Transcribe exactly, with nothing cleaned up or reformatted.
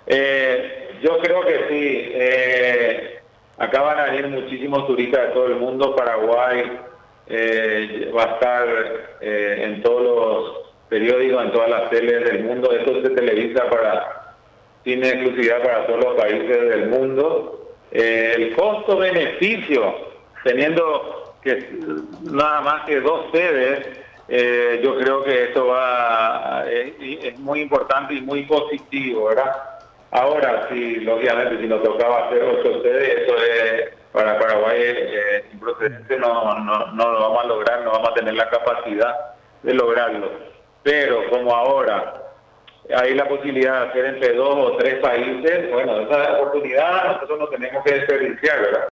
Eh, yo creo que sí. Eh, acá van a venir muchísimos turistas de todo el mundo. Paraguay eh, va a estar eh, en todos los periódicos, en todas las teles del mundo. Esto se televisa para, tiene exclusividad para todos los países del mundo. Eh, el costo-beneficio, teniendo que nada más que dos sedes, eh, yo creo que esto va es, es muy importante y muy positivo, ¿verdad? Ahora, sí, lógicamente, si nos tocaba hacer ocho sedes, eso es para Paraguay eh, improcedente, no, no, no lo vamos a lograr, no vamos a tener la capacidad de lograrlo. Pero como ahora hay la posibilidad de hacer entre dos o tres países, bueno, esa oportunidad nosotros no tenemos que desperdiciar, ¿verdad?